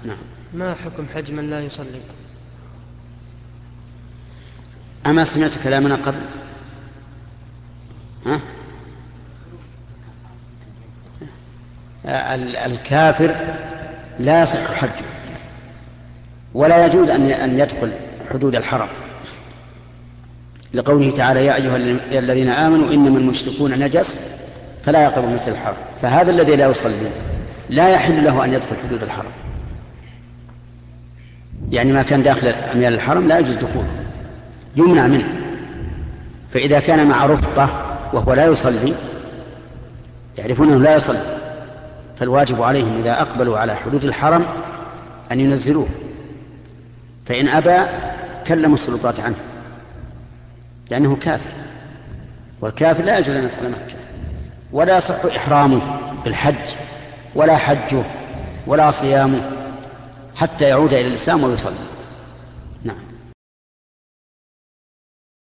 نعم. ما حكم حج من لا يصلي؟ أما سمعت كلامنا قبل؟ ها؟ الكافر لا يصح حجه ولا يجوز أن يدخل حدود الحرم، لقوله تعالى: يا أيها الذين آمنوا إنما المشركون نجس فلا يقربوا المسجد الحرام. فهذا الذي لا يصلي لا يحل له أن يدخل حدود الحرم، يعني ما كان داخل أميال الحرم لا يجوز دخوله، يمنع منه. فإذا كان مع رفقة وهو لا يصلي، يعرفون أنه لا يصلي، فالواجب عليهم إذا أقبلوا على حدود الحرم أن ينزلوه، فإن أبى كلموا السلطات عنه، لأنه كافر، والكافر لا يجوز أن يدخل مكة، ولا يصح إحرامه بالحج ولا حجه ولا صيامه حتى يعود إلى الإسلام ويصلي.